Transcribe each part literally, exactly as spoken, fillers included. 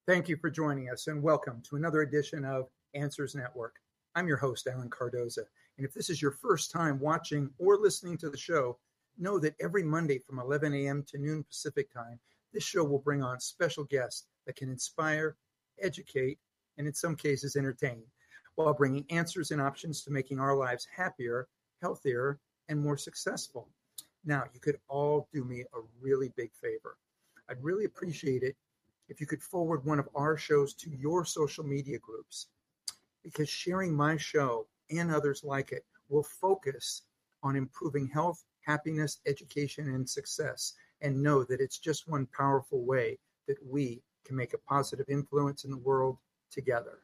Thank you for joining us and welcome to another edition of Answers Network. I'm your host, Alan Cardoza. And if this is your first time watching or listening to the show, know that every Monday from eleven a.m. to noon Pacific time, this show will bring on special guests that can inspire, educate, and in some cases entertain, while bringing answers and options to making our lives happier, healthier, and more successful. Now, you could all do me a really big favor. I'd really appreciate it if you could forward one of our shows to your social media groups, because sharing my show and others like it will focus on improving health, happiness, education, and success, and know that it's just one powerful way that we can make a positive influence in the world together.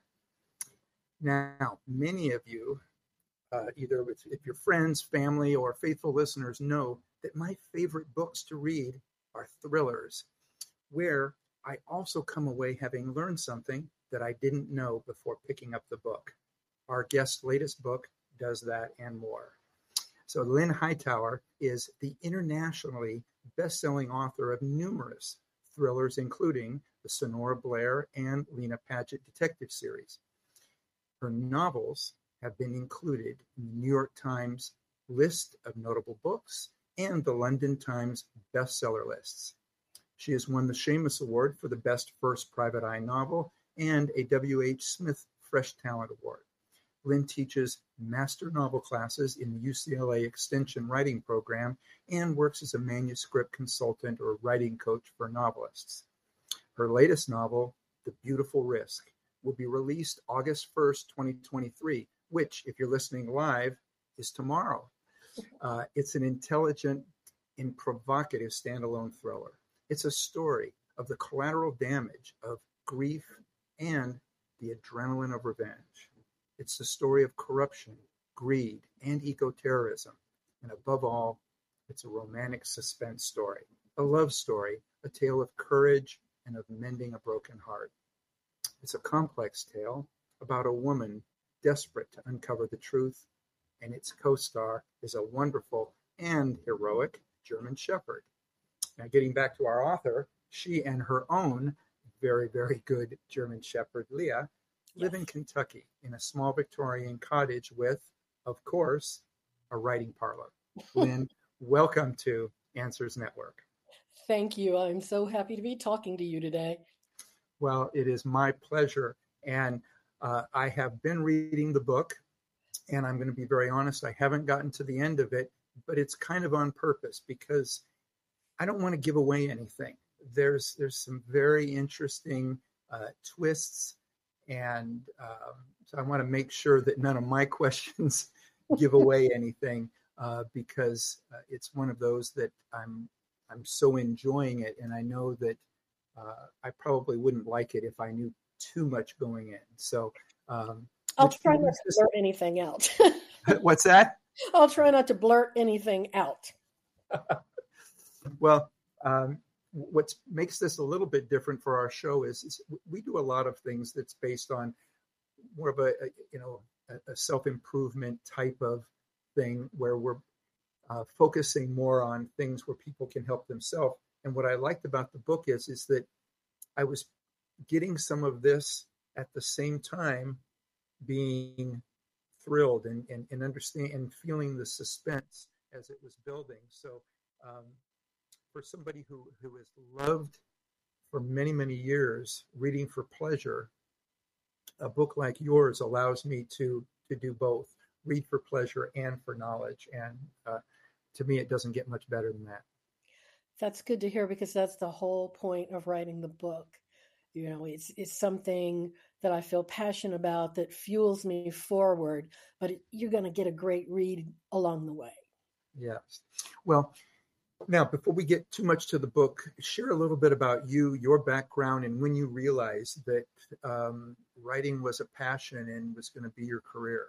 Now, many of you, uh, either with, if your friends, family, or faithful listeners, know that my favorite books to read are thrillers, where I also come away having learned something that I didn't know before picking up the book. Our guest's latest book does that and more. So Lynn Hightower is the internationally best-selling author of numerous thrillers, including the Sonora Blair and Lena Padgett detective series. Her novels have been included in the New York Times list of notable books and the London Times bestseller lists. She has won the Shamus Award for the Best First Private Eye Novel and a W H Smith Fresh Talent Award. Lynn teaches master novel classes in the U C L A Extension Writing Program and works as a manuscript consultant or writing coach for novelists. Her latest novel, The Beautiful Risk, will be released August first, twenty twenty-three, which, if you're listening live, is tomorrow. Uh, it's an intelligent and provocative standalone thriller. It's a story of the collateral damage of grief and the adrenaline of revenge. It's the story of corruption, greed, and eco-terrorism. And above all, it's a romantic suspense story, a love story, a tale of courage and of mending a broken heart. It's a complex tale about a woman desperate to uncover the truth, and its co-star is a wonderful and heroic German Shepherd. Now, getting back to our author, she and her own very, very good German Shepherd, Leah, live yes. in Kentucky in a small Victorian cottage with, of course, a writing parlor. Lynn, welcome to Answers Network. Thank you. I'm so happy to be talking to you today. Well, it is my pleasure. And uh, I have been reading the book, and I'm going to be very honest, I haven't gotten to the end of it, but it's kind of on purpose because I don't want to give away anything. There's there's some very interesting uh, twists, and um, so I want to make sure that none of my questions give away anything uh, because uh, it's one of those that I'm I'm so enjoying it, and I know that uh, I probably wouldn't like it if I knew too much going in. So um, I'll try not to blurt anything out. What's that? I'll try not to blurt anything out. Well, um, what makes this a little bit different for our show is, is we do a lot of things that's based on more of a, a you know, a, a self-improvement type of thing where we're uh, focusing more on things where people can help themselves. And what I liked about the book is, is that I was getting some of this at the same time being thrilled and, and, and understanding and feeling the suspense as it was building. So, um, for somebody who, who has loved for many, many years reading for pleasure, a book like yours allows me to to do both, read for pleasure and for knowledge. And uh, to me, it doesn't get much better than that. That's good to hear, because that's the whole point of writing the book. You know, it's it's something that I feel passionate about that fuels me forward, but it, you're going to get a great read along the way. Yes. Well, now, before we get too much to the book, share a little bit about you, your background, and when you realized that um, writing was a passion and was going to be your career.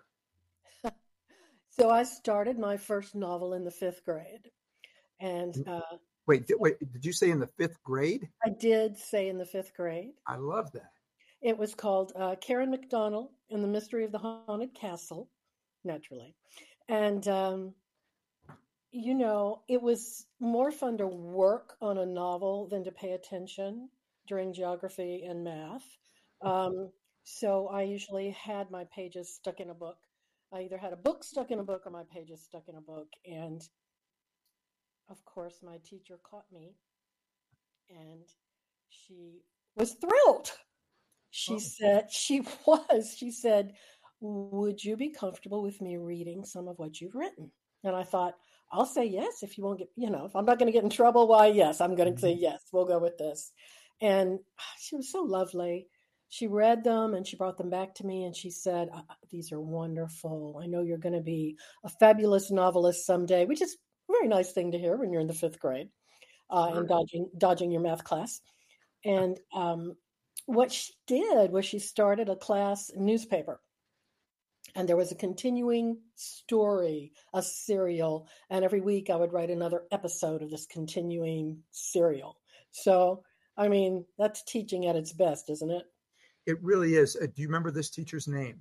So I started my first novel in the fifth grade. And uh, wait, did, wait, did you say in the fifth grade? I did say in the fifth grade. I love that. It was called uh, Karen McDonald and the Mystery of the Haunted Castle, naturally. And um, you know, it was more fun to work on a novel than to pay attention during geography and math. Um, so I usually had my pages stuck in a book. I either had a book stuck in a book or my pages stuck in a book. And of course, my teacher caught me and she was thrilled. She Oh. said, she was, she said, would you be comfortable with me reading some of what you've written? And I thought, I'll say yes if you won't get, you know, if I'm not going to get in trouble, why, yes, I'm going to say yes, we'll go with this. And she was so lovely. She read them and she brought them back to me and she said, these are wonderful. I know you're going to be a fabulous novelist someday, which is a very nice thing to hear when you're in the fifth grade uh, and dodging, dodging your math class. And um, what she did was she started a class newspaper. And there was a continuing story, a serial. And every week I would write another episode of this continuing serial. So, I mean, that's teaching at its best, isn't it? It really is. Uh, do you remember this teacher's name?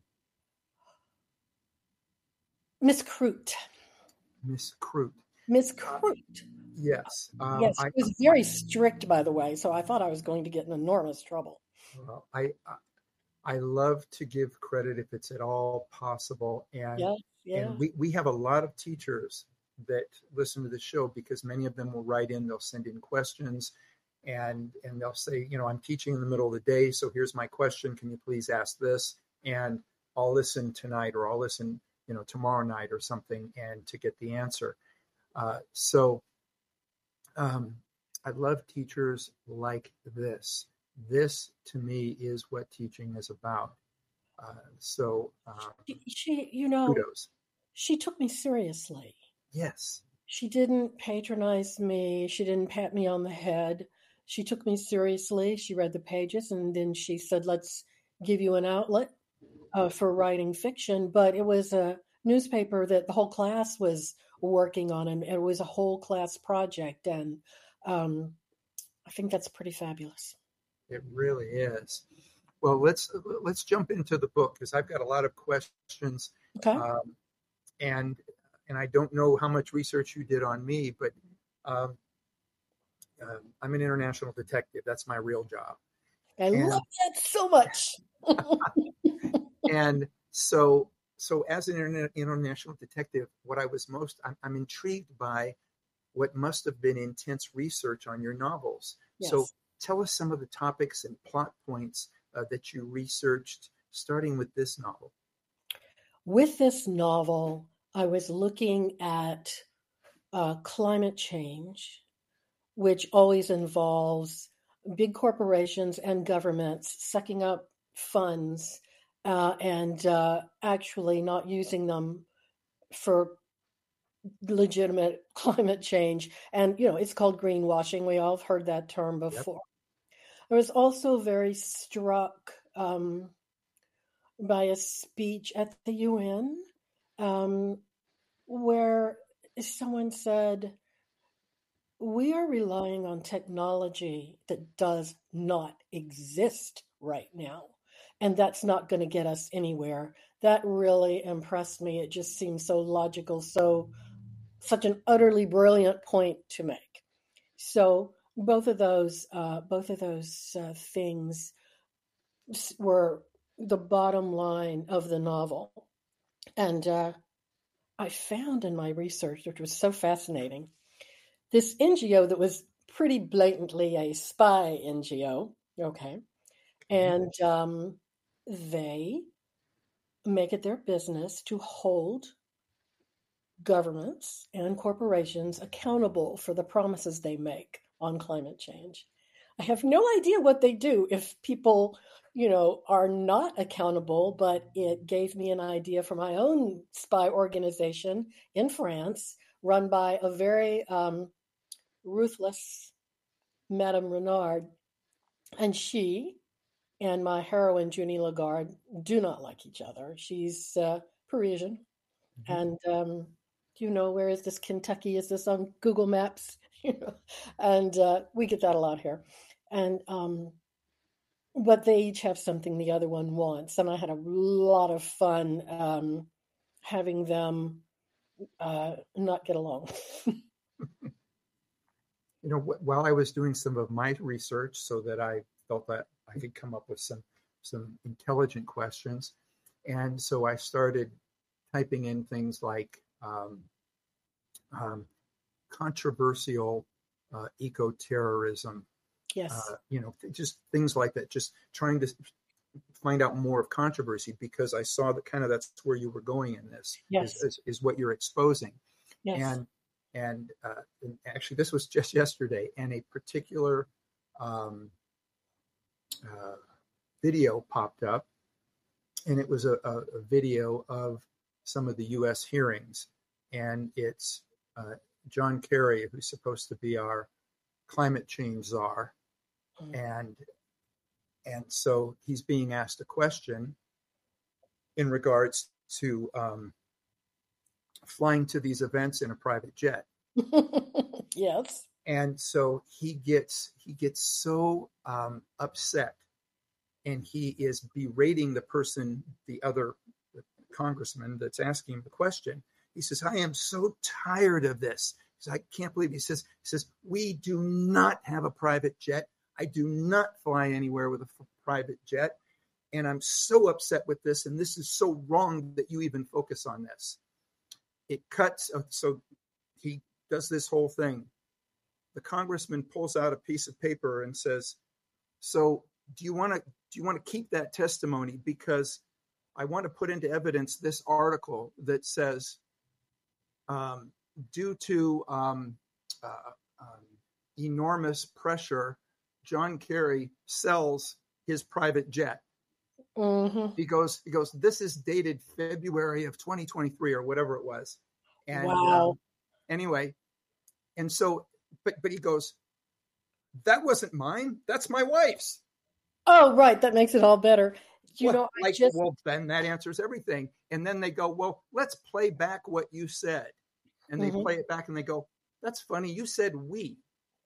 Miss Crute. Miss Crute. Miss Crute. Uh, yes. Um, yes, she I, was very strict, by the way. So I thought I was going to get in enormous trouble. Well, I, I I love to give credit if it's at all possible. And, yeah, yeah. and we, we have a lot of teachers that listen to the show because many of them will write in, they'll send in questions and, and they'll say, you know, I'm teaching in the middle of the day, so here's my question. Can you please ask this? And I'll listen tonight or I'll listen, you know, tomorrow night or something and to get the answer. Uh, so um, I love teachers like this. This, to me, is what teaching is about. Uh, so, um, she, she, you know, kudos. She took me seriously. Yes. She didn't patronize me. She didn't pat me on the head. She took me seriously. She read the pages, and then she said, let's give you an outlet uh, for writing fiction. But it was a newspaper that the whole class was working on, and it was a whole class project. And um, I think that's pretty fabulous. It really is. Well, let's let's jump into the book because I've got a lot of questions. Okay. Um, and and I don't know how much research you did on me, but um, uh, I'm an international detective. That's my real job. I and, love that so much. and so so as an interna- international detective, what I was most I'm, I'm intrigued by what must have been intense research on your novels. Yes. So tell us some of the topics and plot points uh, that you researched, starting with this novel. With this novel, I was looking at uh, climate change, which always involves big corporations and governments sucking up funds uh, and uh, actually not using them for legitimate climate change. And, you know, it's called greenwashing. We all have heard that term before. Yep. I was also very struck um, by a speech at the U N um, where someone said, we are relying on technology that does not exist right now. And that's not going to get us anywhere. That really impressed me. It just seemed so logical, so such an utterly brilliant point to make. So both of those, uh, both of those uh, things were the bottom line of the novel. And uh, I found in my research, which was so fascinating, this N G O that was pretty blatantly a spy N G O, okay, and um, they make it their business to hold governments and corporations accountable for the promises they make on climate change. I have no idea what they do if people, you know, are not accountable, but it gave me an idea for my own spy organization in France, run by a very um, ruthless Madame Renard. And she and my heroine, Junie Lagarde, do not like each other. She's uh, Parisian. Mm-hmm. And, um, you know, where is this Kentucky? Is this on Google Maps? You know, and uh, we get that a lot here. And, um, but they each have something the other one wants. And I had a lot of fun um, having them uh, not get along. You know, while I was doing some of my research so that I felt that I could come up with some some intelligent questions. And so I started typing in things like um, um, controversial uh, eco-terrorism, Yes. uh, you know, just things like that, just trying to find out more of controversy, because I saw that kind of that's where you were going in this, Yes. is, is, is what you're exposing. Yes. And, and, uh, and actually this was just yesterday, and a particular um, uh, video popped up, and it was a, a, a video of some of the U S hearings, and it's uh, John Kerry, who's supposed to be our climate change czar, mm. and and so he's being asked a question in regards to um, flying to these events in a private jet. Yes. And so he gets he gets so um, upset, and he is berating the person, the other congressman that's asking him the question. He says, "I am so tired of this." He says, "I can't believe it." He says, he says, "We do not have a private jet. I do not fly anywhere with a f- private jet. And I'm so upset with this. And this is so wrong that you even focus on this." It cuts. So he does this whole thing. The congressman pulls out a piece of paper and says, "So do you want to, do you want to keep that testimony? Because I want to put into evidence this article that says, um, due to um, uh, um, enormous pressure, John Kerry sells his private jet." Mm-hmm. He goes, he goes, "This is dated February of twenty twenty-three or whatever it was." And wow. um, anyway, and so, but, but he goes, "That wasn't mine. That's my wife's." Oh, right. That makes it all better. You well, know, I like, just... well, then that answers everything. And then they go, "Well, let's play back what you said." And they mm-hmm. play it back and they go, "That's funny. You said we.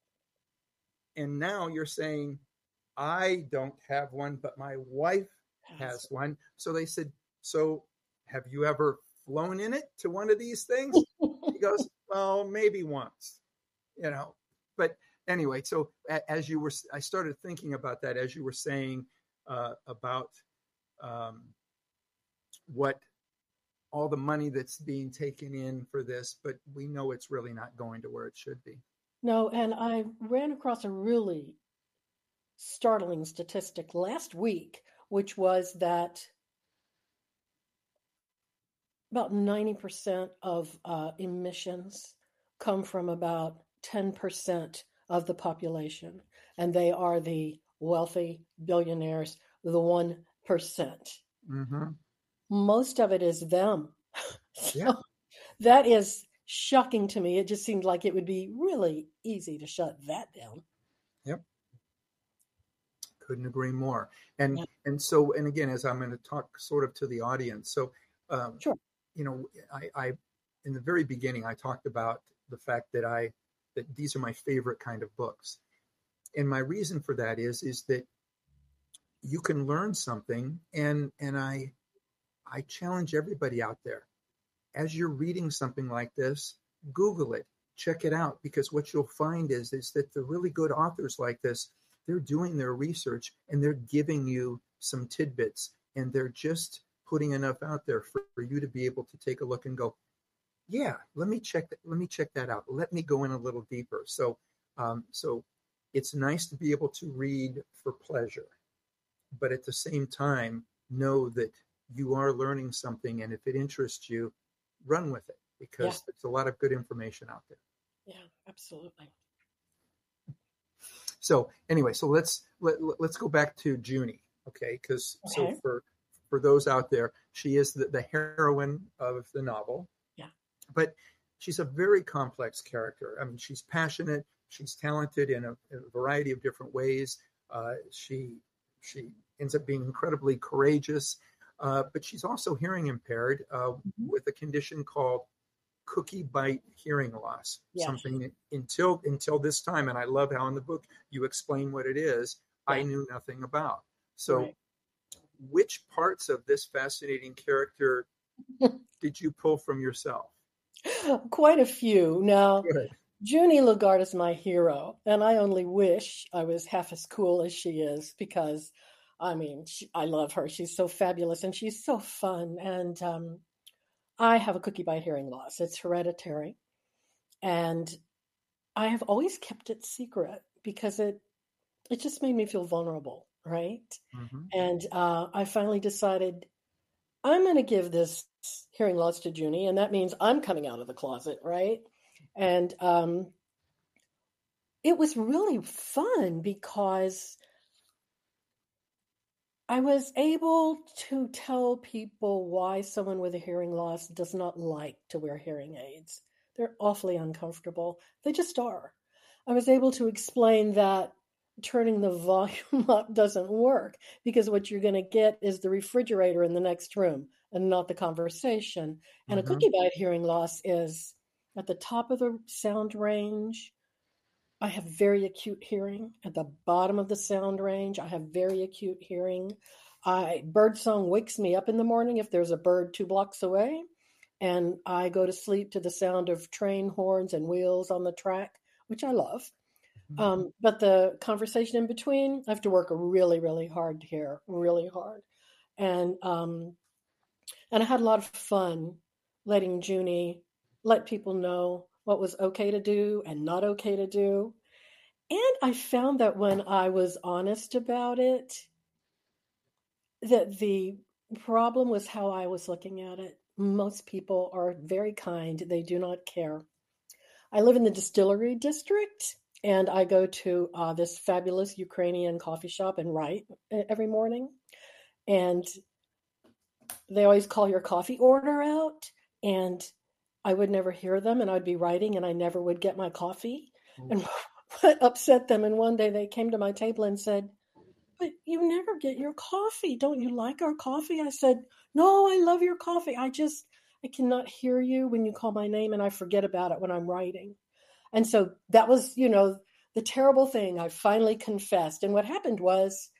And now you're saying I don't have one, but my wife has one." So they said, "So have you ever flown in it to one of these things?" He goes, "Well, maybe once, you know." But anyway, so as you were, I started thinking about that as you were saying uh, about um, what all the money that's being taken in for this, but we know it's really not going to where it should be. No, and I ran across a really startling statistic last week, which was that about ninety percent of uh, emissions come from about ten percent of the population, and they are the wealthy billionaires, the one percent. Mm-hmm. Most of it is them. So yeah. That is shocking to me. It just seemed like it would be really easy to shut that down. Yep. Couldn't agree more. And yeah. and so, and again, as I'm going to talk sort of to the audience. So, um, sure. you know, I, I, in the very beginning, I talked about the fact that I, that these are my favorite kind of books. And my reason for that is, is that you can learn something. And, and I, I challenge everybody out there, as you're reading something like this, Google it, check it out, because what you'll find is, is that the really good authors like this, they're doing their research and they're giving you some tidbits, and they're just putting enough out there for, for you to be able to take a look and go, yeah, let me check that. Let me check that out. Let me go in a little deeper. So, um, so it's nice to be able to read for pleasure, but at the same time, know that you are learning something. And if it interests you, run with it, because yeah. there's a lot of good information out there. Yeah, absolutely. So anyway, so let's, let, let's go back to Junie. Okay. Cause okay. so for, for those out there, she is the, the heroine of the novel. Yeah. But she's a very complex character. I mean, she's passionate. She's talented in a, in a variety of different ways. Uh, she she ends up being incredibly courageous, uh, but she's also hearing impaired uh, mm-hmm. with a condition called cookie bite hearing loss. Yes. Something that until until this time, and I love how in the book you explain what it is, yeah. I knew nothing about. So. Right. Which parts of this fascinating character did you pull from yourself? Quite a few. Now, Good. Junie Lugard is my hero, and I only wish I was half as cool as she is because, I mean, she, I love her. She's so fabulous and she's so fun. And um, I have a cookie bite hearing loss. It's hereditary, and I have always kept it secret because it it just made me feel vulnerable, right? Mm-hmm. And uh, I finally decided I'm going to give this hearing loss to Junie, and that means I'm coming out of the closet, right? And um, it was really fun because I was able to tell people why someone with a hearing loss does not like to wear hearing aids. They're awfully uncomfortable. They just are. I was able to explain that turning the volume up doesn't work because what you're going to get is the refrigerator in the next room and not the conversation. And Mm-hmm. a cookie bite hearing loss is at the top of the sound range. I have very acute hearing. At the bottom of the sound range, I have very acute hearing. I birdsong wakes me up in the morning if there's a bird two blocks away, and I go to sleep to the sound of train horns and wheels on the track, which I love. Mm-hmm. Um, but the conversation in between, I have to work really, really hard to hear, really hard. And um, and I had a lot of fun letting Junie let people know what was okay to do and not okay to do. And I found that when I was honest about it, that the problem was how I was looking at it. Most people are very kind. They do not care. I live in the Distillery District, and I go to uh, this fabulous Ukrainian coffee shop and write every morning. And they always call your coffee order out, and I would never hear them, and I'd be writing, and I never would get my coffee. Mm-hmm. And what upset them, and one day they came to my table and said, "But you never get your coffee. Don't you like our coffee?" I said, "No, I love your coffee. I just, I cannot hear you when you call my name, and I forget about it when I'm writing." And so that was, you know, the terrible thing. I finally confessed. And what happened was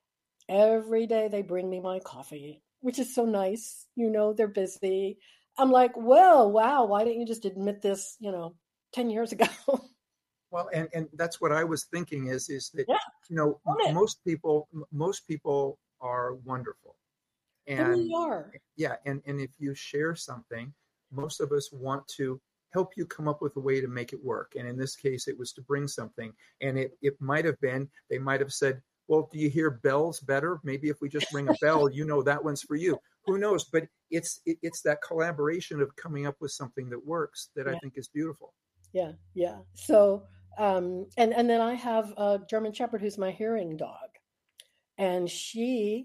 every day they bring me my coffee, which is so nice. You know, they're busy. I'm like, well, wow, why didn't you just admit this, you know, ten years ago? Well, and, and that's what I was thinking is, is that, yeah, you know, most people, most people are wonderful. And they really are. Yeah. And, and if you share something, most of us want to help you come up with a way to make it work. And in this case, it was to bring something. And it, it might have been, they might have said, well, do you hear bells better? Maybe if we just ring a bell, you know, that one's for you. Who knows? But it's, it, it's that collaboration of coming up with something that works that yeah. I think is beautiful. Yeah. Yeah. So, um, and, and then I have a German Shepherd who's my hearing dog, and she,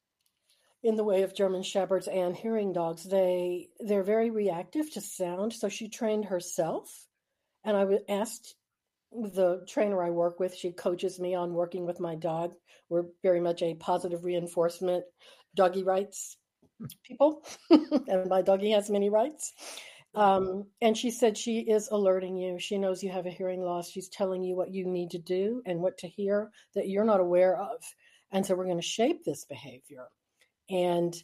in the way of German Shepherds and hearing dogs, they, they're very reactive to sound. So she trained herself, and I asked the trainer I work with, she coaches me on working with my dog. We're very much a positive reinforcement, doggy rights people, and my doggy has many rights. Um, and she said she is alerting you. She knows you have a hearing loss. She's telling you what you need to do and what to hear that you're not aware of. And so we're going to shape this behavior. And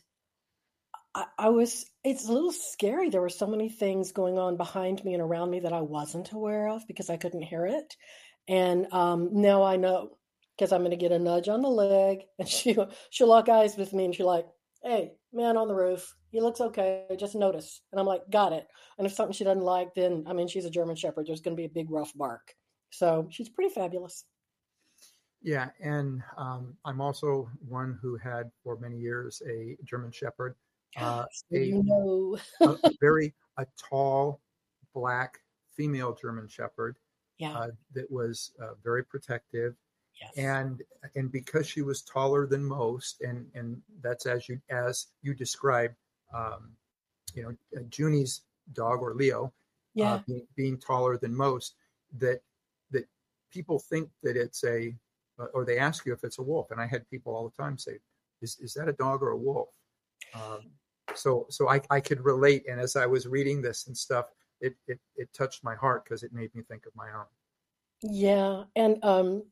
I, I was, it's a little scary. There were so many things going on behind me and around me that I wasn't aware of because I couldn't hear it. And um, now I know because I'm going to get a nudge on the leg, and she, she'll lock eyes with me and she's like, "Hey, man on the roof, he looks okay. Just notice." And I'm like, got it. And if something she doesn't like, then, I mean, she's a German Shepherd. There's going to be a big rough bark. So she's pretty fabulous. Yeah. And um, I'm also one who had for many years a German Shepherd. Uh, so a, you know. a, a very a tall, black female German Shepherd. Yeah. Uh, that was uh, very protective. Yes. And and because she was taller than most, and, and that's as you as you described, um, you know, Junie's dog, or Leo, yeah. uh, being, being taller than most, that that people think that it's a, uh, or they ask you if it's a wolf. And I had people all the time say, "Is is that a dog or a wolf?" Um, so so I, I could relate. And as I was reading this and stuff, it it, it touched my heart because it made me think of my own. Yeah, and um.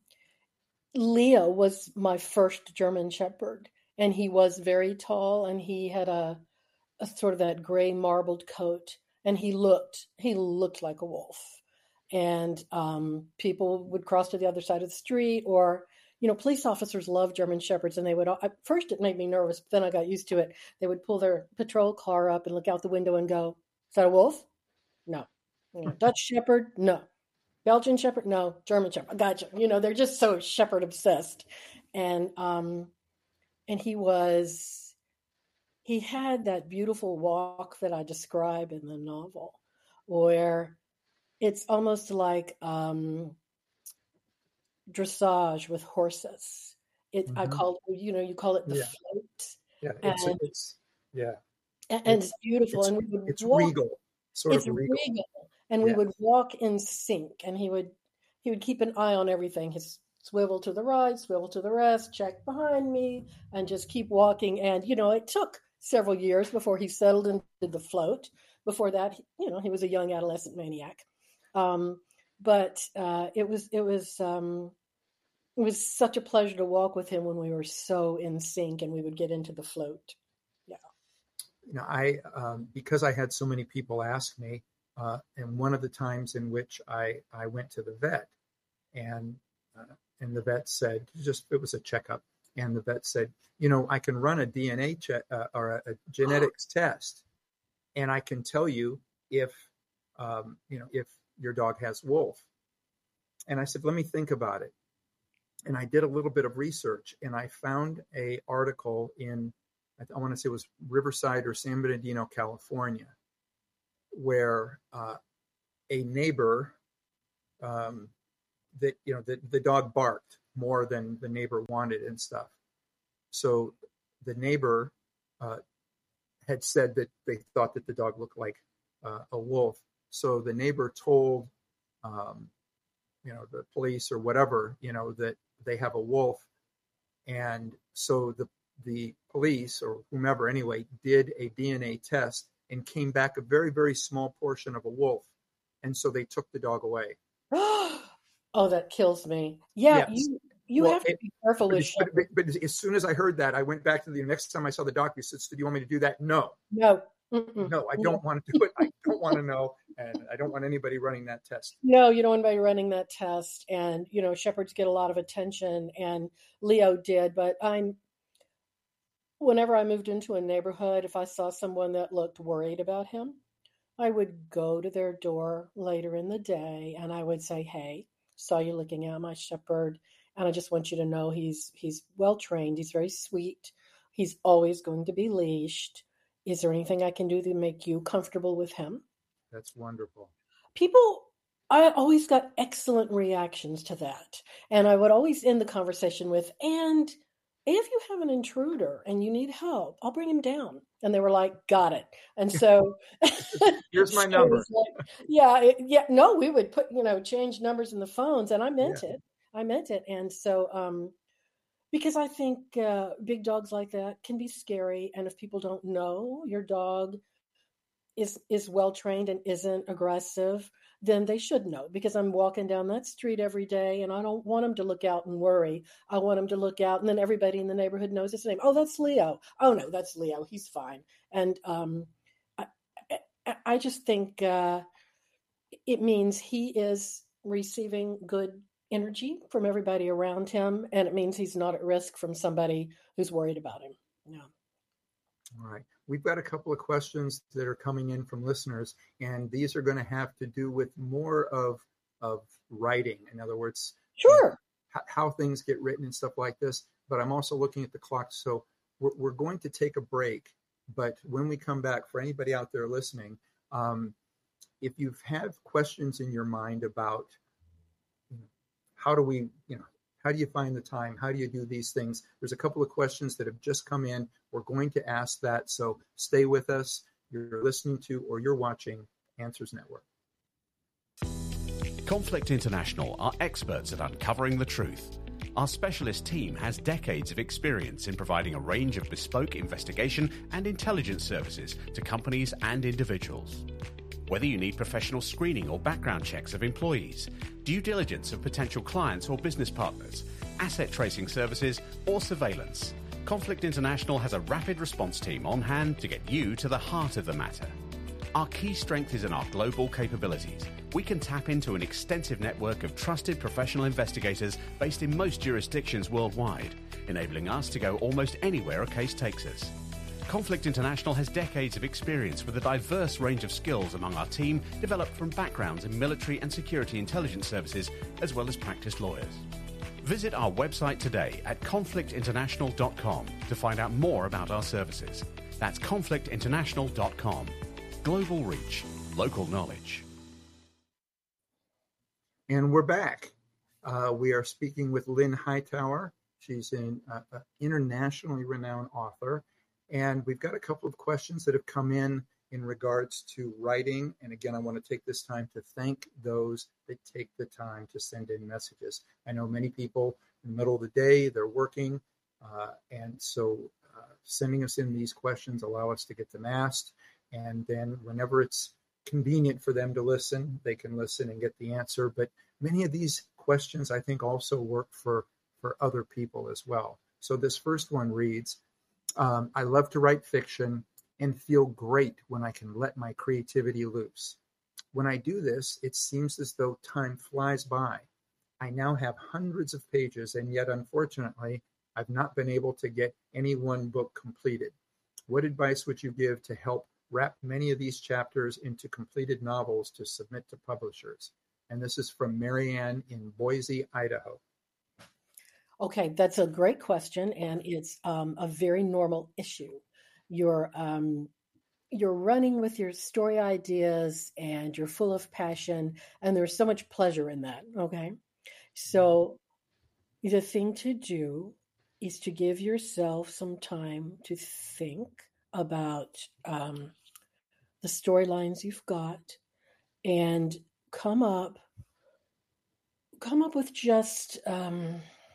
Leo was my first German Shepherd, and he was very tall, and he had a, a sort of that gray marbled coat, and he looked he looked like a wolf. and um, people would cross to the other side of the street, or, you know, police officers love German Shepherds, and they would, at first it made me nervous, but then I got used to it. They would pull their patrol car up and look out the window and go, "Is that a wolf? No." You know, Dutch Shepherd? No. Belgian Shepherd? No. German Shepherd? Gotcha. You know, they're just so shepherd obsessed. And, um, and he was, he had that beautiful walk that I describe in the novel, where it's almost like um, dressage with horses. It, mm-hmm. I call it, you know, you call it the yeah. float. Yeah, it's, and, it's yeah, and it's, it's beautiful, it's, and we would it's walk, regal, sort it's of regal. regal, and we yeah. would walk in sync, and he would he would keep an eye on everything. His swivel to the right, swivel to the rest, check behind me, and just keep walking. And you know, it took several years before he settled into the float. Before that, you know, he was a young adolescent maniac. Um, but uh, it was it was um, it was such a pleasure to walk with him when we were so in sync, and we would get into the float. Yeah. You know, I um, because I had so many people ask me, uh, and one of the times in which I I went to the vet, and uh, and the vet said, just it was a checkup, and the vet said, you know, I can run a D N A check uh, or a, a genetics test, and I can tell you if um, you know if your dog has wolf. And I said, let me think about it. And I did a little bit of research, and I found a article in, I want to say it was Riverside or San Bernardino, California, where uh, a neighbor, um, that, you know, the, the dog barked more than the neighbor wanted and stuff. So the neighbor uh, had said that they thought that the dog looked like uh, a wolf. So the neighbor told, um, you know, the police or whatever, you know, that they have a wolf. And so the the police or whomever anyway did a D N A test and came back a very, very small portion of a wolf. And so they took the dog away. Oh, that kills me. Yeah, yes. you you well, have to it, be careful but, with but, but, but as soon as I heard that, I went back to the next time I saw the doctor. He said, "Do you want me to do that?" No. No. Mm-mm. No, I don't no. want to do it. I don't want to know. And I don't want anybody running that test. No, you don't want anybody running that test. And, you know, shepherds get a lot of attention, and Leo did. But I'm, whenever I moved into a neighborhood, if I saw someone that looked worried about him, I would go to their door later in the day and I would say, "Hey, saw you looking at my shepherd. And I just want you to know he's, he's well trained. He's very sweet. He's always going to be leashed. Is there anything I can do to make you comfortable with him?" That's wonderful. People, I always got excellent reactions to that. And I would always end the conversation with, "And if you have an intruder and you need help, I'll bring him down." And they were like, "Got it." And so here's my so number. Like, yeah, it, yeah. No, we would put, you know, change numbers in the phones, and I meant yeah. it. I meant it. And so, um, because I think uh, big dogs like that can be scary. And if people don't know your dog is is well trained and isn't aggressive, then they should know, because I'm walking down that street every day and I don't want them to look out and worry. I want them to look out, and then everybody in the neighborhood knows his name. "Oh, that's Leo. Oh, no, that's Leo. He's fine." And um, I, I, I just think uh, it means he is receiving good energy from everybody around him, and it means he's not at risk from somebody who's worried about him. Yeah. All right. We've got a couple of questions that are coming in from listeners, and these are going to have to do with more of of writing. In other words, sure, how, how things get written and stuff like this. But I'm also looking at the clock, so we're, we're going to take a break. But when we come back, for anybody out there listening, um, if you have questions in your mind about how do we, you know, how do you find the time? How do you do these things? There's a couple of questions that have just come in. We're going to ask that. So stay with us. You're listening to or you're watching Answers Network. Conflict International are experts at uncovering the truth. Our specialist team has decades of experience in providing a range of bespoke investigation and intelligence services to companies and individuals. Whether you need professional screening or background checks of employees, due diligence of potential clients or business partners, asset tracing services, or surveillance, Conflict International has a rapid response team on hand to get you to the heart of the matter. Our key strength is in our global capabilities. We can tap into an extensive network of trusted professional investigators based in most jurisdictions worldwide, enabling us to go almost anywhere a case takes us. Conflict International has decades of experience with a diverse range of skills among our team, developed from backgrounds in military and security intelligence services, as well as practiced lawyers. Visit our website today at conflict international dot com to find out more about our services. That's conflict international dot com. Global reach, local knowledge. And we're back. Uh, we are speaking with Lynn Hightower. She's an uh, uh, internationally renowned author. And we've got a couple of questions that have come in in regards to writing. And again, I want to take this time to thank those that take the time to send in messages. I know many people in the middle of the day, they're working. Uh, and so uh, sending us in these questions allow us to get them asked. And then whenever it's convenient for them to listen, they can listen and get the answer. But many of these questions, I think, also work for, for other people as well. So this first one reads, um, I love to write fiction and feel great when I can let my creativity loose. When I do this, it seems as though time flies by. I now have hundreds of pages, and yet, unfortunately, I've not been able to get any one book completed. What advice would you give to help wrap many of these chapters into completed novels to submit to publishers? And this is from Marianne in Boise, Idaho. Okay, that's a great question, and it's um, a very normal issue. You're um, you're running with your story ideas, and you're full of passion, and there's so much pleasure in that. Okay, so the thing to do is to give yourself some time to think about um, the storylines you've got, and come up come up with just um,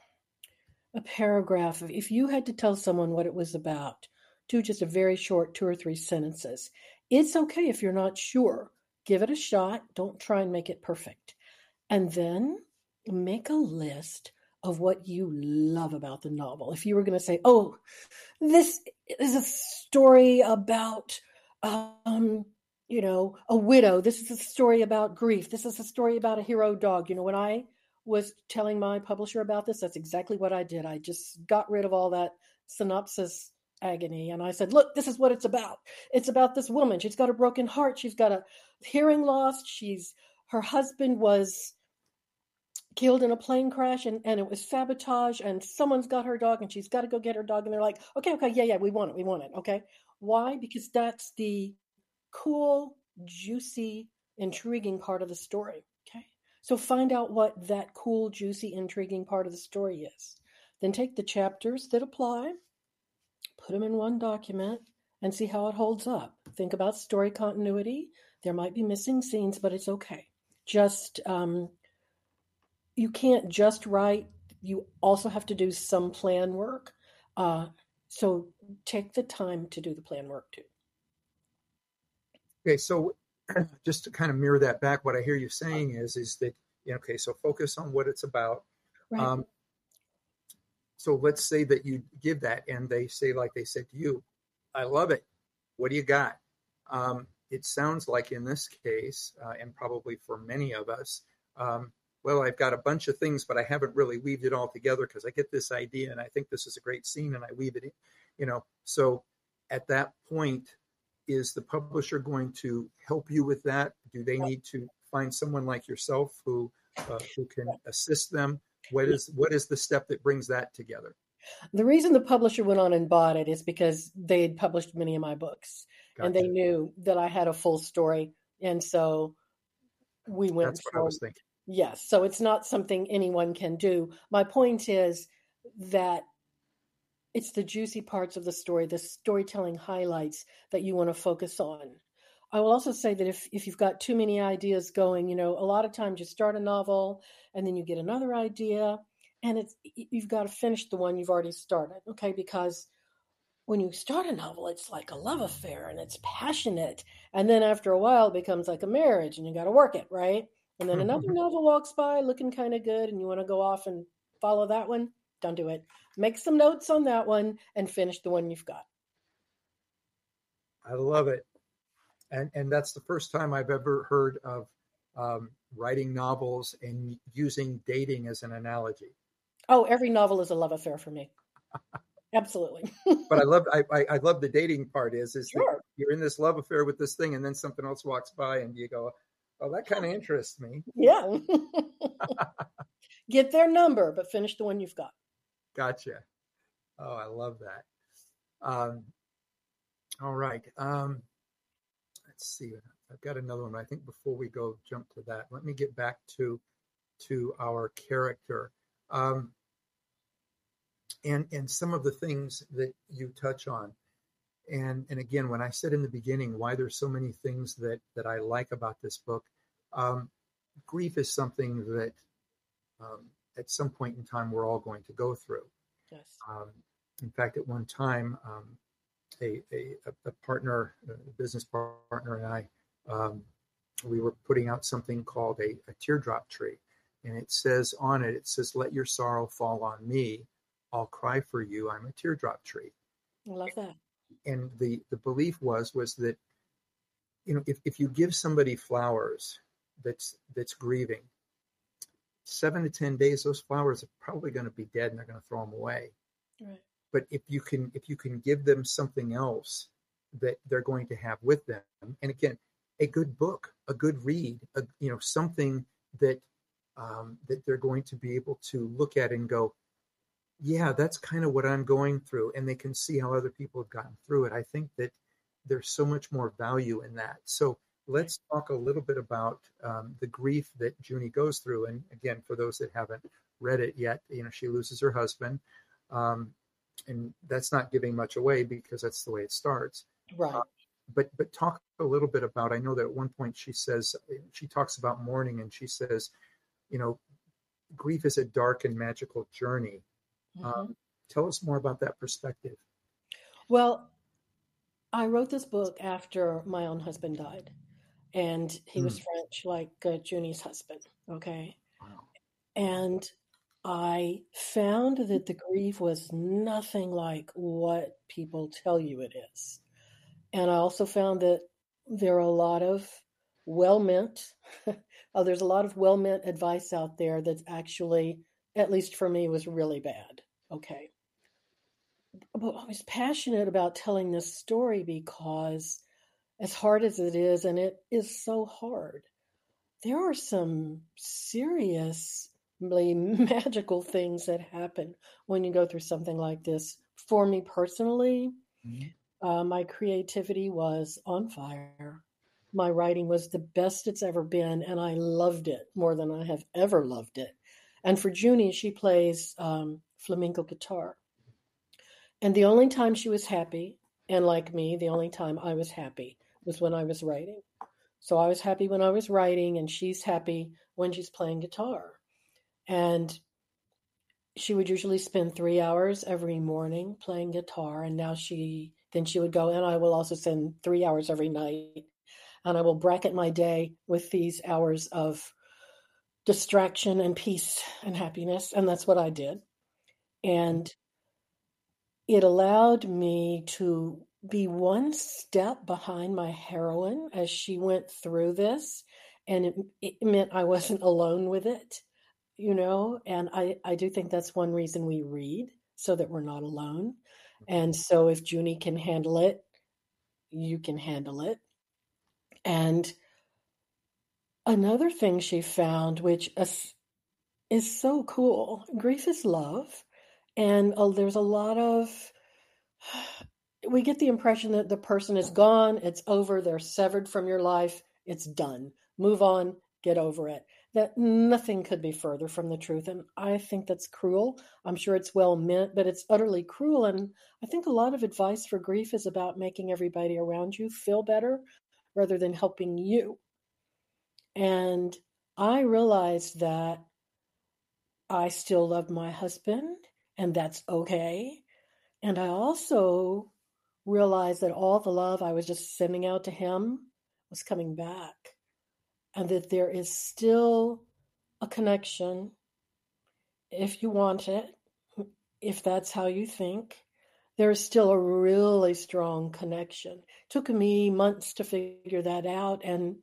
a paragraph. Of, if you had to tell someone what it was about, do just a very short two or three sentences. It's okay if you're not sure. Give it a shot. Don't try and make it perfect. And then make a list of what you love about the novel. If you were going to say, oh, this is a story about, um, you know, a widow. This is a story about grief. This is a story about a hero dog. You know, when I was telling my publisher about this, that's exactly what I did. I just got rid of all that synopsis agony. And I said, look, this is what it's about. It's about this woman. She's got a broken heart. She's got a hearing loss. She's, her husband was killed in a plane crash, and, and it was sabotage, and someone's got her dog and she's got to go get her dog. And they're like, okay, okay, yeah, yeah, we want it. We want it. Okay. Why? Because that's the cool, juicy, intriguing part of the story. Okay. So find out what that cool, juicy, intriguing part of the story is. Then take the chapters that apply, put them in one document, and see how it holds up. Think about story continuity. There might be missing scenes, but it's okay. Just, um, you can't just write. You also have to do some plan work. Uh, so take the time to do the plan work too. Okay, so just to kind of mirror that back, what I hear you saying is, is that, you know, okay, so focus on what it's about. Right. Um, so let's say that you give that and they say, like they said to you, I love it. What do you got? Um, it sounds like in this case, uh, and probably for many of us, um, well, I've got a bunch of things, but I haven't really weaved it all together because I get this idea and I think this is a great scene and I weave it in, you know. So at that point, is the publisher going to help you with that? Do they need to find someone like yourself who uh, who can assist them? What is what is the step that brings that together? The reason the publisher went on and bought it is because they had published many of my books. Gotcha. And they knew that I had a full story. And so we went That's what forward. I was thinking. Yes. So it's not something anyone can do. My point is that it's the juicy parts of the story, the storytelling highlights that you want to focus on. I will also say that if, if you've got too many ideas going, you know, a lot of times you start a novel and then you get another idea and it's, you've got to finish the one you've already started. Okay. Because when you start a novel, it's like a love affair and it's passionate. And then after a while it becomes like a marriage and you got to work it. Right. And then another novel walks by looking kind of good and you want to go off and follow that one. Don't do it. Make some notes on that one and finish the one you've got. I love it. And and that's the first time I've ever heard of um, writing novels and using dating as an analogy. Oh, every novel is a love affair for me. Absolutely. But I love I, I I love the dating part is is that Sure. you're in this love affair with this thing, and then something else walks by, and you go, "Oh, that kind of interests me." Yeah. Get their number, but finish the one you've got. Gotcha. Oh, I love that. Um, all right. Um, let's see. I've got another one. I think before we go jump to that, let me get back to to our character. Um, and and some of the things that you touch on. And and again, when I said in the beginning why there's so many things that that I like about this book, um, grief is something that um, at some point in time we're all going to go through. Yes. Um, in fact, at one time, um, a, a a partner, a business partner, and I, um, we were putting out something called a, a teardrop tree, and it says on it, it says, "Let your sorrow fall on me. I'll cry for you. I'm a teardrop tree." I love that. And the the belief was was that, you know, if, if you give somebody flowers that's that's grieving, seven to ten days, those flowers are probably going to be dead and they're going to throw them away. Right. But if you can if you can give them something else that they're going to have with them, and again, a good book, a good read, a, you know, something that um, that they're going to be able to look at and go, yeah, that's kind of what I'm going through, and they can see how other people have gotten through it. I think that there's so much more value in that. So let's talk a little bit about um, the grief that Junie goes through. And again, for those that haven't read it yet, you know, she loses her husband, um, and that's not giving much away because that's the way it starts. Right. Uh, but but talk a little bit about. I know that at one point she says she talks about mourning, and she says, you know, grief is a dark and magical journey. Mm-hmm. Um, tell us more about that perspective. Well, I wrote this book after my own husband died, and he Mm. was French, like uh, Junie's husband. Okay. Wow. And I found that the grief was nothing like what people tell you it is. And I also found that there are a lot of well-meant, oh, there's a lot of well-meant advice out there that's actually, at least for me, was really bad. Okay. But I was passionate about telling this story because as hard as it is, and it is so hard, there are some seriously magical things that happen when you go through something like this. For me personally, mm-hmm. uh, my creativity was on fire. My writing was the best it's ever been, and I loved it more than I have ever loved it. And for Junie, she plays um, flamenco guitar. And the only time she was happy, and like me, the only time I was happy was when I was writing. So I was happy when I was writing, and she's happy when she's playing guitar. And she would usually spend three hours every morning playing guitar. And now she, then she would go, and I will also spend three hours every night. And I will bracket my day with these hours of distraction and peace and happiness. And that's what I did. And it allowed me to be one step behind my heroine as she went through this. And it, it meant I wasn't alone with it, you know, and I, I do think that's one reason we read, so that we're not alone. And so if Junie can handle it, you can handle it. And another thing she found, which is, is so cool, grief is love. And uh, there's a lot of, we get the impression that the person is gone, it's over, they're severed from your life, it's done. Move on, get over it. That nothing could be further from the truth. And I think that's cruel. I'm sure it's well meant, but it's utterly cruel. And I think a lot of advice for grief is about making everybody around you feel better rather than helping you. And I realized that I still love my husband, and that's okay. And I also realized that all the love I was just sending out to him was coming back, and that there is still a connection, if you want it, if that's how you think, there's still a really strong connection. It took me months to figure that out, and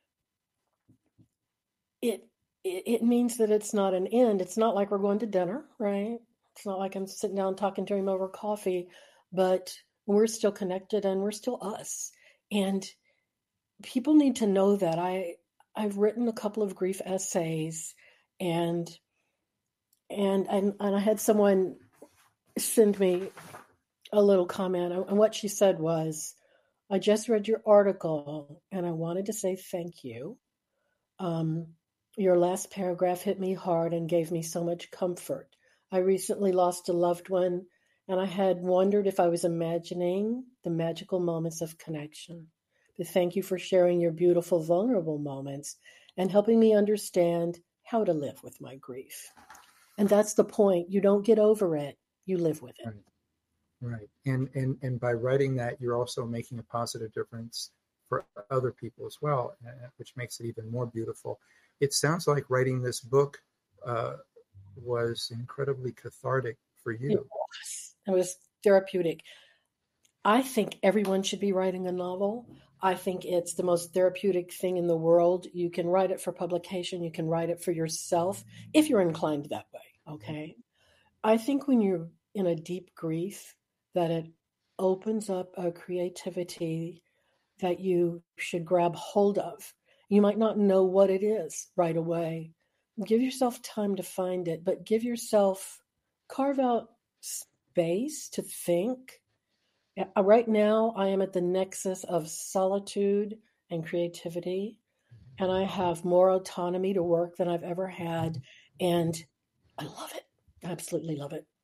it, it it means that it's not an end. It's not like we're going to dinner, right? It's not like I'm sitting down talking to him over coffee, but we're still connected and we're still us. And people need to know that. I I've written a couple of grief essays, and and and, and I had someone send me a little comment, and what she said was, I just read your article and I wanted to say thank you. Um, your last paragraph hit me hard and gave me so much comfort. I recently lost a loved one, and I had wondered if I was imagining the magical moments of connection. But thank you for sharing your beautiful, vulnerable moments and helping me understand how to live with my grief. And that's the point. You don't get over it. You live with it. Right. Right. And, and, and by writing that, you're also making a positive difference for other people as well, which makes it even more beautiful. It sounds like writing this book uh, was incredibly cathartic for you. It was. It was therapeutic. I think everyone should be writing a novel. I think it's the most therapeutic thing in the world. You can write it for publication. You can write it for yourself if you're inclined that way. Okay. I think when you're in a deep grief, that it opens up a creativity that you should grab hold of. You might not know what it is right away. Give yourself time to find it, but give yourself, carve out space to think. Right now, I am at the nexus of solitude and creativity, and I have more autonomy to work than I've ever had, and I love it. I absolutely love it.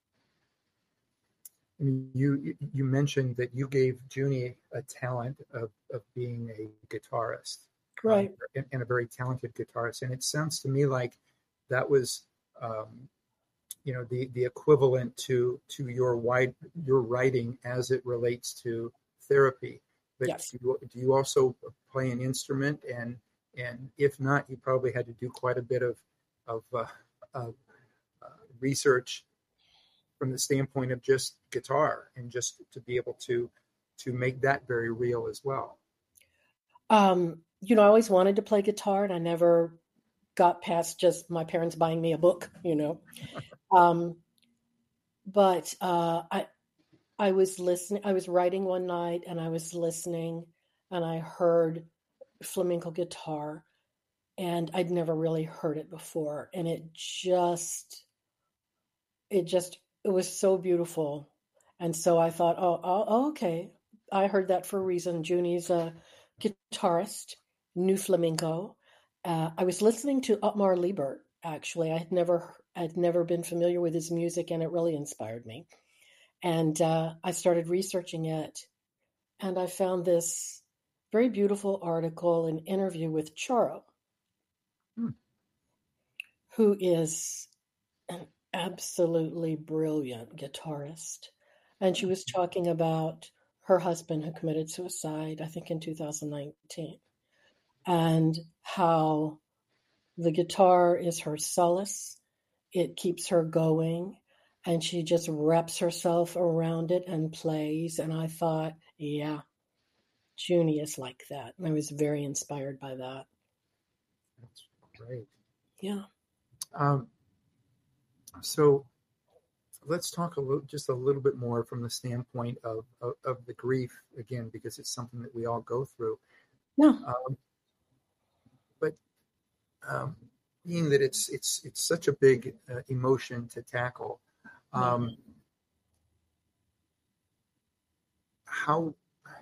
I mean, you you mentioned that you gave Junie a talent of, of being a guitarist, right? Um, and, and a very talented guitarist. And it sounds to me like that was, um, you know, the the equivalent to to your wide your writing as it relates to therapy. But yes. do, you, do you also play an instrument? And and if not, you probably had to do quite a bit of of, uh, of uh, research from the standpoint of just guitar, and just to be able to to make that very real as well. Um, you know, I always wanted to play guitar, and I never got past just my parents buying me a book, you know. um, but uh, I I was listening, I was writing one night, and I was listening, and I heard flamenco guitar, and I'd never really heard it before. And it just, it just, it was so beautiful. And so I thought, oh, oh, okay. I heard that for a reason. Junie's a guitarist, new flamenco. Uh, I was listening to Otmar Liebert, actually. I had never, I'd never been familiar with his music, and it really inspired me. And uh, I started researching it, and I found this very beautiful article, an interview with Charo, hmm. who is an absolutely brilliant guitarist. And she was talking about her husband who committed suicide, I think in two thousand nineteen, and how the guitar is her solace. It keeps her going, and she just wraps herself around it and plays. And I thought, yeah, Junie is like that. And I was very inspired by that. That's great. Yeah. Um, so let's talk a little, just a little bit more from the standpoint of, of, of the grief, again, because it's something that we all go through. Yeah. Um, but um, being that it's it's it's such a big uh, emotion to tackle, um, yeah. how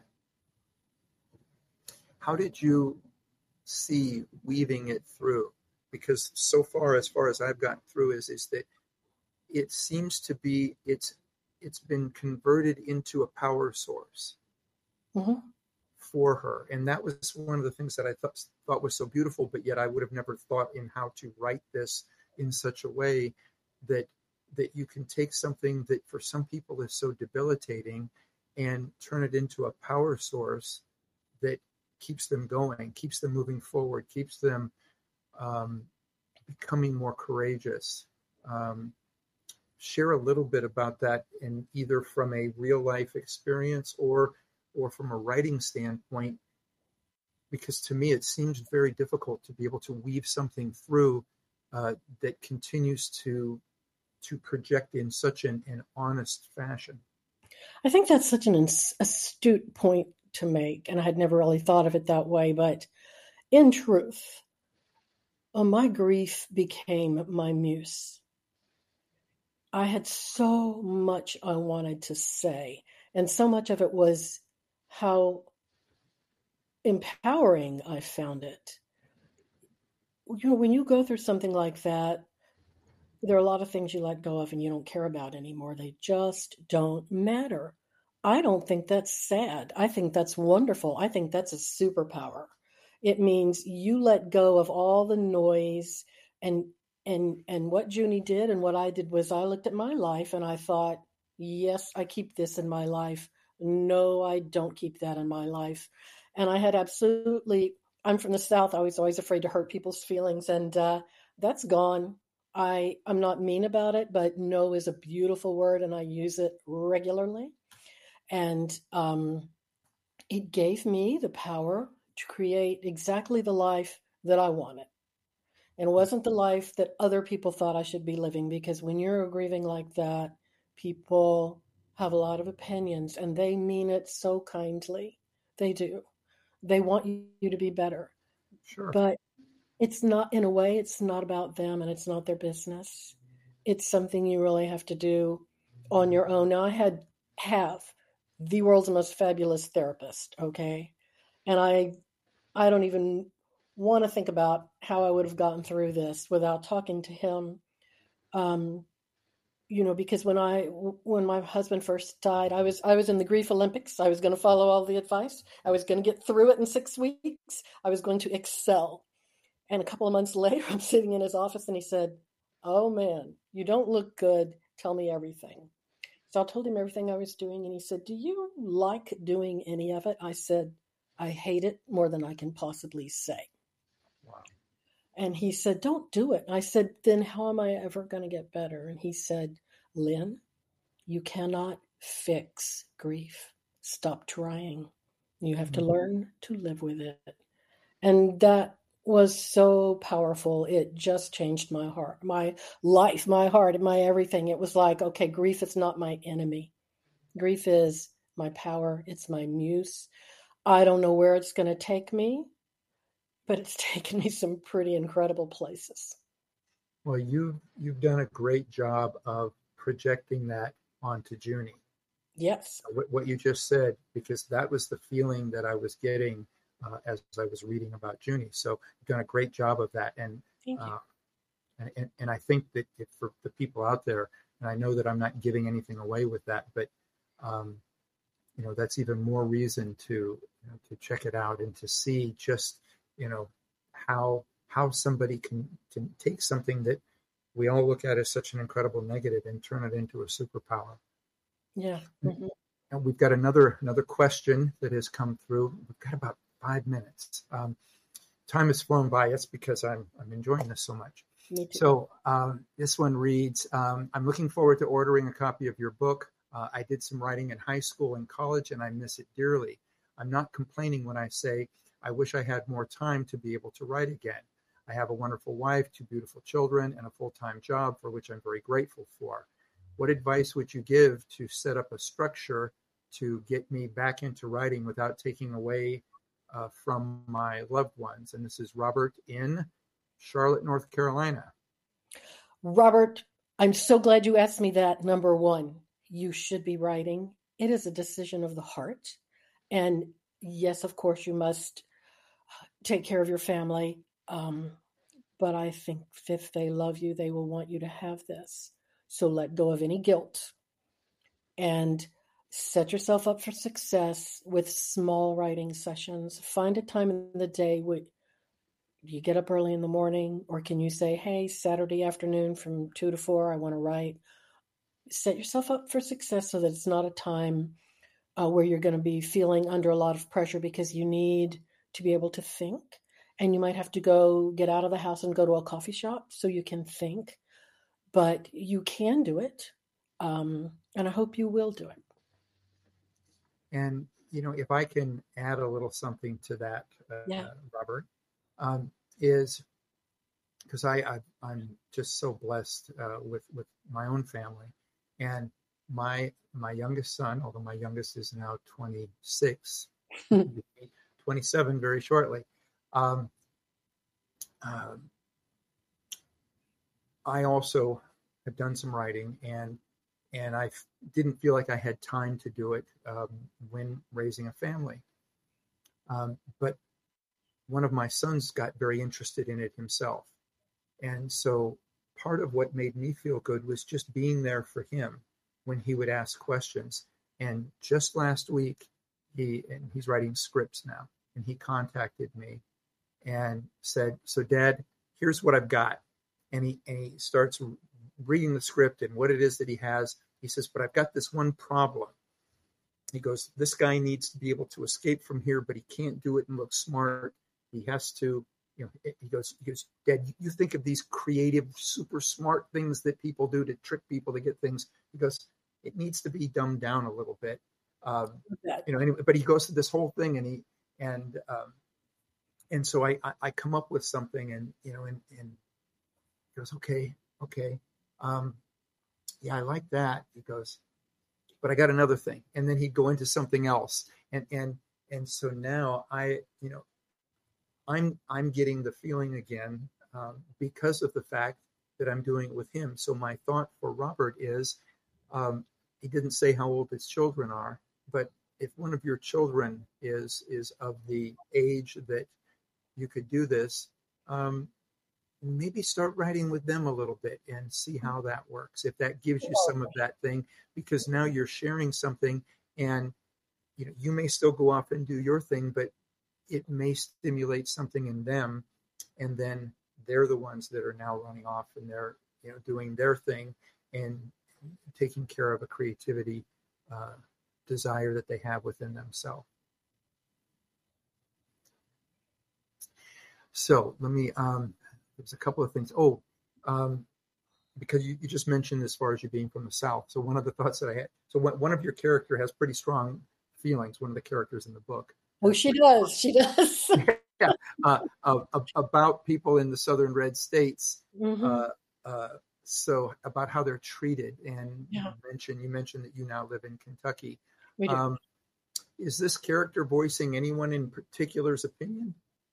how did you see weaving it through? Because so far, as far as I've gotten through, is is that it seems to be it's it's been converted into a power source mm-hmm. for her, and that was one of the things that I thought thought was so beautiful. But yet, I would have never thought in how to write this in such a way that that you can take something that for some people is so debilitating and turn it into a power source that keeps them going, keeps them moving forward, keeps them um, becoming more courageous. Um, share a little bit about that, in either from a real life experience or or from a writing standpoint, because to me it seems very difficult to be able to weave something through uh, that continues to to project in such an, an honest fashion. I think that's such an astute point to make, and I had never really thought of it that way. But in truth, oh, my grief became my muse. I had so much I wanted to say, and so much of it was how empowering I found it. You know, when you go through something like that, there are a lot of things you let go of and you don't care about anymore. They just don't matter. I don't think that's sad. I think that's wonderful. I think that's a superpower. It means you let go of all the noise, and and and what Junie did and what I did was I looked at my life and I thought, yes, I keep this in my life. No, I don't keep that in my life. And I had absolutely, I'm from the South. I was always afraid to hurt people's feelings, and uh, that's gone. I, I'm not mean about it, but no is a beautiful word, and I use it regularly. And um, it gave me the power to create exactly the life that I wanted. And it wasn't the life that other people thought I should be living, because when you're grieving like that, people have a lot of opinions, and they mean it so kindly. They do. They want you to be better. Sure. But it's not, in a way, it's not about them, and it's not their business. It's something you really have to do on your own. Now, I had have the world's most fabulous therapist, okay? And I I don't even want to think about how I would have gotten through this without talking to him. Um, you know, because when I when my husband first died, I was I was in the grief Olympics. I was going to follow all the advice. I was going to get through it in six weeks. I was going to excel. And a couple of months later, I'm sitting in his office and he said, "Oh man, you don't look good. Tell me everything." So I told him everything I was doing, and he said, "Do you like doing any of it?" I said, "I hate it more than I can possibly say." Wow. And he said, "Don't do it." I said, "Then how am I ever going to get better?" And he said, "Lynn, you cannot fix grief. Stop trying. You have to learn to live with it." And that was so powerful. It just changed my heart, my life, my heart, my everything. It was like, okay, grief is not my enemy. Grief is my power. It's my muse. I don't know where it's going to take me, but it's taken me some pretty incredible places. Well, you you've done a great job of projecting that onto Junie. Yes. What, what you just said, because that was the feeling that I was getting uh, as I was reading about Junie. So you've done a great job of that. And Thank you. uh, and, and, and I think that if for the people out there, and I know that I'm not giving anything away with that, but um, you know, that's even more reason to you know, to check it out and to see just you know how how somebody can can take something that we all look at as such an incredible negative and turn it into a superpower. Yeah. Mm-hmm. And we've got another another question that has come through. We've got about five minutes. Um, time has flown by us because I'm I'm enjoying this so much. Me too. So um, this one reads, um, "I'm looking forward to ordering a copy of your book. Uh, I did some writing in high school and college, and I miss it dearly. I'm not complaining when I say I wish I had more time to be able to write again. I have a wonderful wife, two beautiful children, and a full-time job for which I'm very grateful for. What advice would you give to set up a structure to get me back into writing without taking away uh, from my loved ones?" And this is Robert in Charlotte, North Carolina. Robert, I'm so glad you asked me that. Number one, you should be writing. It is a decision of the heart. And yes, of course, you must take care of your family. Um, but I think if they love you, they will want you to have this. So let go of any guilt and set yourself up for success with small writing sessions. Find a time in the day where you get up early in the morning, or can you say, hey, Saturday afternoon from two to four, I want to write. Set yourself up for success so that it's not a time uh, where you're going to be feeling under a lot of pressure, because you need to be able to think. And you might have to go get out of the house and go to a coffee shop so you can think. but you can do it. Um, and I hope you will do it. And, you know, if I can add a little something to that, uh, Yeah. Robert, um, is because I, I I'm just so blessed uh, with with my own family, and my my youngest son, although my youngest is now twenty-six, twenty-seven very shortly. Um, uh, I also have done some writing, and and I f- didn't feel like I had time to do it um, when raising a family. Um, but one of my sons got very interested in it himself. And so part of what made me feel good was just being there for him when he would ask questions. And just last week, he and he's writing scripts now, and he contacted me and said, "So, Dad, here's what I've got." And he and he starts reading the script and what it is that he has. He says, "But I've got this one problem." He goes, "This guy needs to be able to escape from here, but he can't do it and look smart. He has to." You know, he goes, he goes, "Dad, you think of these creative, super smart things that people do to trick people to get things." He goes, "It needs to be dumbed down a little bit." Um, you know, anyway, but he goes through this whole thing, and he and um, and so I, I I come up with something, and you know, and and he goes, "Okay, okay, um, yeah, I like that." He goes, "But I got another thing," and then he'd go into something else, and and and so now I, you know. I'm I'm getting the feeling again um, because of the fact that I'm doing it with him. So my thought for Robert is, um, he didn't say how old his children are, but if one of your children is is of the age that you could do this, um, maybe start writing with them a little bit and see how that works. If that gives you some of that thing, because now you're sharing something, and you know you may still go off and do your thing, but it may stimulate something in them, and then they're the ones that are now running off and they're you know doing their thing and taking care of a creativity uh, desire that they have within themselves. So let me. Um, there's a couple of things. Oh, um, because you, you just mentioned as far as you being from the South. So one of the thoughts that I had. So one, one of your character has pretty strong feelings. One of the characters in the book. Oh, she does. She does. yeah, uh, uh, about people in the southern red states. Mm-hmm. Uh, uh, so about how they're treated, and Yeah. you mentioned you mentioned that you now live in Kentucky. We do. Um, is this character voicing anyone in particular's opinion?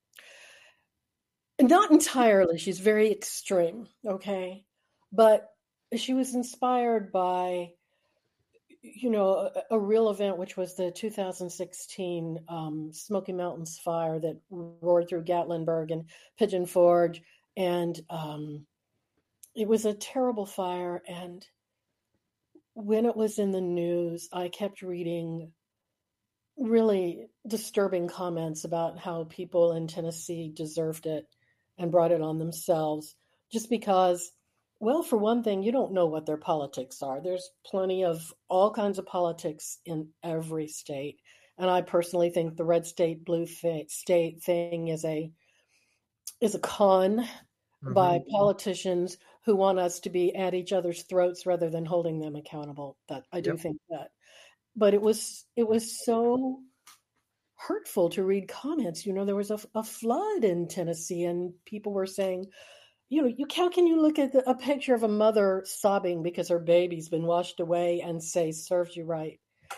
Not entirely. She's very extreme. Okay, but she was inspired by, you know, a, a real event, which was the two thousand sixteen um, Smoky Mountains fire that roared through Gatlinburg and Pigeon Forge. And um, it was a terrible fire. And when it was in the news, I kept reading really disturbing comments about how people in Tennessee deserved it and brought it on themselves just because, well, for one thing, you don't know what their politics are. There's plenty of all kinds of politics in every state. And I personally think the red state, blue state thing is a is a con mm-hmm. by politicians who want us to be at each other's throats rather than holding them accountable. That I do yep. think that. But it was it was so hurtful to read comments. You know, there was a, a flood in Tennessee, and people were saying, you know, you how can you look at the, a picture of a mother sobbing because her baby's been washed away and say, serves you right?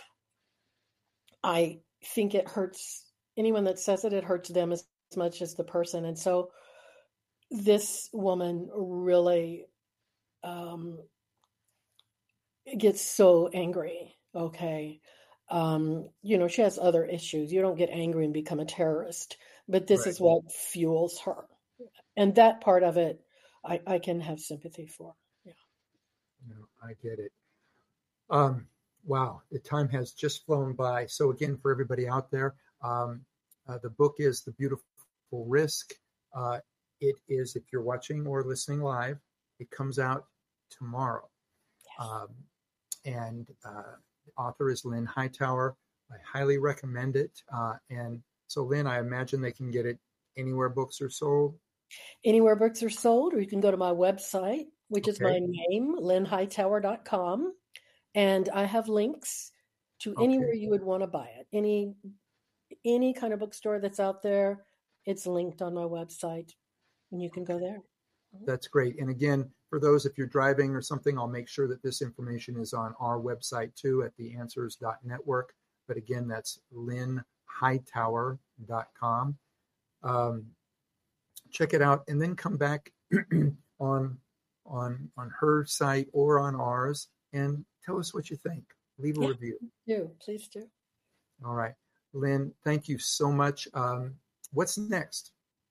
I think it hurts anyone that says it, it hurts them as, as much as the person. And so this woman really um, gets so angry. Okay. Um, you know, she has other issues. You don't get angry and become a terrorist, but this right. is what fuels her. And that part of it, I, I can have sympathy for. Yeah. No, I get it. Um, wow. The time has just flown by. So again, for everybody out there, um, uh, the book is The Beautiful Risk. Uh, it is, if you're watching or listening live, it comes out tomorrow. Yes. Um, and uh, the author is Lynn Hightower. I highly recommend it. Uh, and so, Lynn, I imagine they can get it anywhere books are sold. Anywhere books are sold, or you can go to my website, which is Okay. my name, lynn hightower dot com. And I have links to Okay. anywhere you would want to buy it. Any any kind of bookstore that's out there, it's linked on my website, and you can go there. That's great. And again, for those, if you're driving or something, I'll make sure that this information is on our website too at the answers dot network. But again, that's lynn hightower dot com. Um, check it out and then come back on on on her site or on ours and tell us what you think. Leave a Yeah, review. do. Please do. All right. Lynn, thank you so much. Um, what's next?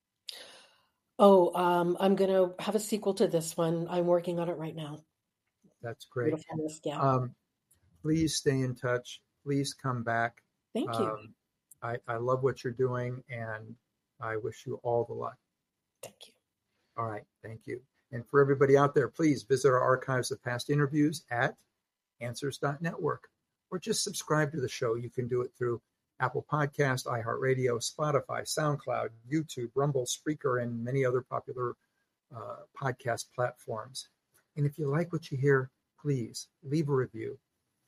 Oh, um, I'm going to have a sequel to this one. I'm working on it right now. That's great. Beautifulness, yeah. Um, please stay in touch. Please come back. Thank you. Um, I, I love what you're doing, and I wish you all the luck. Thank you. All right. Thank you. And for everybody out there, please visit our archives of past interviews at answers dot network, or just subscribe to the show. You can do it through Apple Podcast, iHeartRadio, Spotify, SoundCloud, YouTube, Rumble, Spreaker, and many other popular uh, podcast platforms. And if you like what you hear, please leave a review.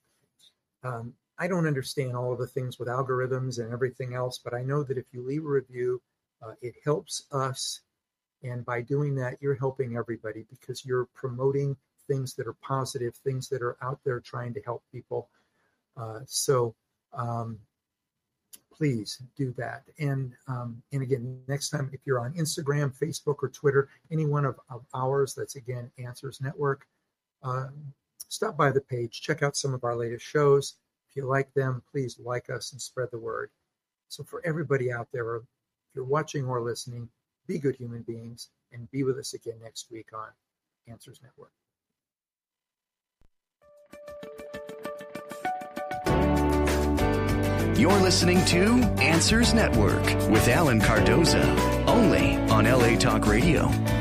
Um, I don't understand all of the things with algorithms and everything else, but I know that if you leave a review, uh, it helps us. And by doing that, you're helping everybody because you're promoting things that are positive, things that are out there trying to help people. Uh, so um, please do that. And um, and again, next time, if you're on Instagram, Facebook, or Twitter, any one of, of ours, that's again Answers Network, uh, stop by the page, check out some of our latest shows. If you like them, please like us and spread the word. So for everybody out there, if you're watching or listening, be good human beings and be with us again next week on Answers Network. You're listening to Answers Network with Alan Cardoza, only on L A Talk Radio.